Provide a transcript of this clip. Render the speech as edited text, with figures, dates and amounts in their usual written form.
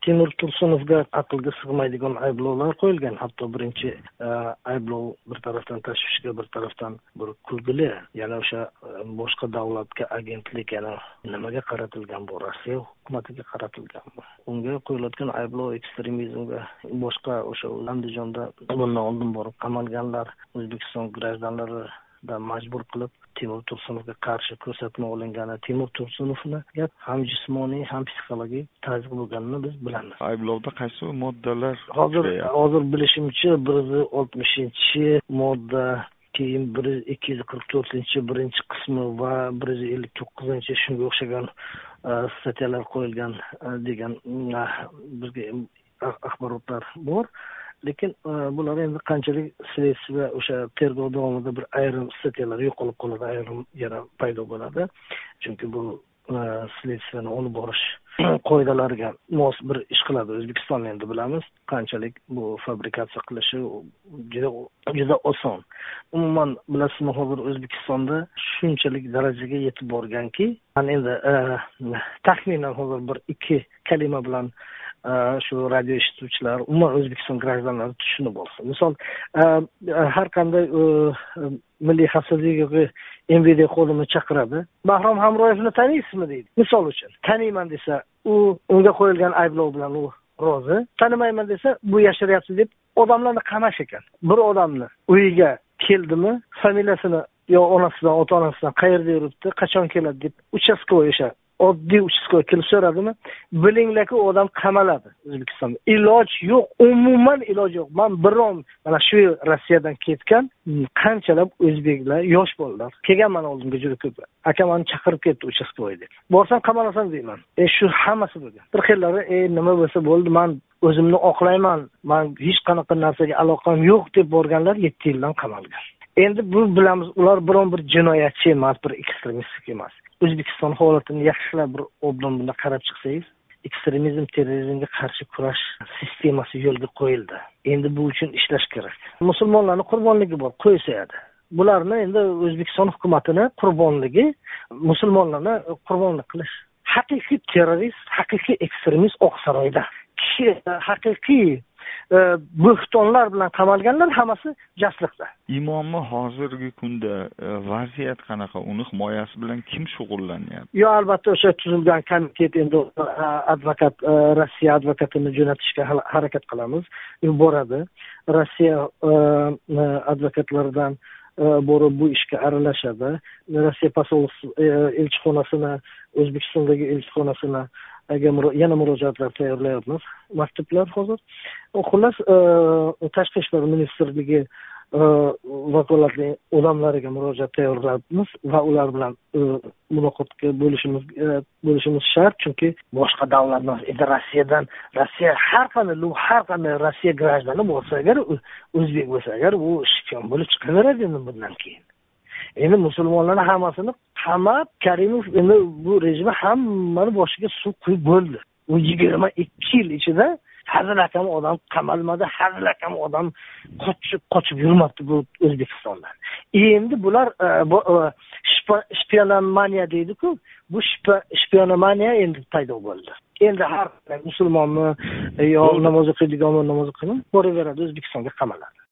Timur Tursunovga aqlga sig'maydigan ayblovlar qo'yilgan. Hatto birinchi ayblov bir tarafdan tashvishga, bir tarafdan bir kulgili. Yana o'sha boshqa davlatga agentlik, yana nimaga qaratilgan bu? Rossiya hukumatiga qaratilgan bu. Unga qo'yilayotgan ayblov ekstremizmga, boshqa o'sha Andijonda bundan oldin borib qamalganlar, O'zbekiston grajdanlari da majbur qilib Timur Tursunovga qarshi ko'rsatma olingani, Timur Tursunovni ham jismoniy ham psixologik tazyiq bo'lganini biz bilamiz. Ayblovda qaysi moddalar? Hozir bilishimcha 160-modda, keyin 244 birinchi qismi va 159 shunga o'xshagan statyalar qo'yilgan degan bizga axborotlar bor. Lekin bular endi qanchalik следствие o'sha tergov davomida bir ayrim statyalar yo'qolib qoladi, ayrim yana paydo bo'ladi. Chunki bu следствияni olib borish qoidalariga mos bir ish qiladi. O'zbekistonni endi bilamiz, qanchalik bu fabrikatsiya qilishi juda oson. Umuman bilasizmi, hozir O'zbekistonda shunchalik darajaga yetib borganki, men endi taxminan hozir bir ikki kalima bilan shu radio eshituvchilar, umuman O'zbekiston grajdanlari tushunib olsin. Misol, har qanday milliy xavfsizlik MVD xodimi chaqiradi. Bahrom Hamroyevni taniysizmi deydi. Misol uchun, taniyman desa, unga qo'yilgan ayblov bilan u rozi. Tanimayman desa, bu yashiryapti deb odamlarni qamash ekan. Bir odamni uyiga keldimi, familiyasini yo onasidan, ota-onasidan qayerda yuribdi, qachon keladi deb uchastkovoy o'sha oddiy uchastkovoy kelib so'radimi, bilinglarki odam qamaladi O'zbekistonda. Iloj yo'q, umuman iloj yo'q. Men biron mana shu Rossiyadan ketgan qanchalab o'zbeklar, yosh bolalar kelganman oldimga juda ko'p. Aka meni chaqirib ketdi uchastkovoy deb. Borsam qamalasan deyman. Shu hammasi bo'lgan. Bir xillari nima bo'lsa bo'ldi, men o'zimni oqlayman, men hech qanaqa narsaga aloqam yo'q deb borganlar 7 yildan qamalgan. Endi bu bilamiz, ular biron bir jinoyatchi emas, bir ekstremist emas. O'zbekiston holatini yaxshilab bir obdan bunda qarab chiqsangiz, ekstremizm, terrorizmga qarshi kurash sistemasi yo'lga qo'yildi. Endi bu uchun ishlash kerak. Musulmonlarning qurbonligi bor, qo'ysa-edi. Bularni endi O'zbekiston hukumatini qurbonligi, musulmonlarni qurbonlik qilish. Haqiqiy terrorist, haqiqiy ekstremist Oqsaroyda. Haqiqiy bo'xtonlar bilan qamalganlar hammasi jasliqda. Imomni hozirgi kunda vaziyat qanaqa? Uni himoyasi bilan kim shug'ullanyapti? Yo, albatta o'sha tuzilgan komitet endi advokat, Rossiya advokatini jo'natishga harakat qilamiz. Boradi. Rossiya advokatlaridan borib bu ishga aralashadi. Rossiya elchixonasini, O'zbekistondagi elchixonasini yana murojaatlar tayyorlayapmiz. Maktublar hozir. Xullas, Tashqi ishlar ministrligi vakolatli odamlariga murojaat tayyorlayapmiz va ular bilan muloqotga bo'lishimiz shart, chunki boshqa davlatlar Rossiya har qanday Rossiya grajdani bo'lsa agar, o'zbek bo'lsa agar, u shpion bo'lib chiqaveradi endi bundan keyin. Endi musulmonlarning hammasini qamab, Karimov endi bu rejimi hammani boshiga suv quyib bo'ldi. U 22 yil ichida hazilakam odam qamalmadi, hazilakam odam qochib yurmabdi bu O'zbekistondan. Endi bular shpionomaniya deydi-ku, bu shpionomaniya endi paydo bo'ldi. Endi har musulmonmi yo namoz o'qiydiganmi, namoz o'qiymi, boraveradi O'zbekistonga qamaladi.